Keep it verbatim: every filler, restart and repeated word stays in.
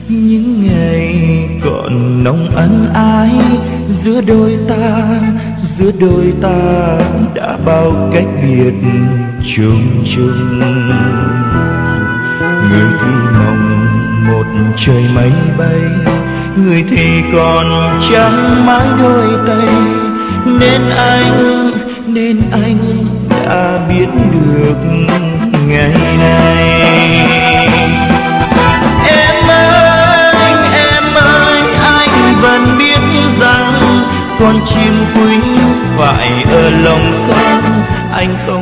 những ngày còn nồng ân ái giữa đôi ta, giữa đôi ta đã bao cách biệt chung chung. Người thì mong một trời mây bay, người thì còn chẳng mãi đôi tay, nên anh nên anh đã biết được ngày nay. Em ơi, em ơi, anh vẫn biết rằng con chim quý phải ở lòng sông, anh không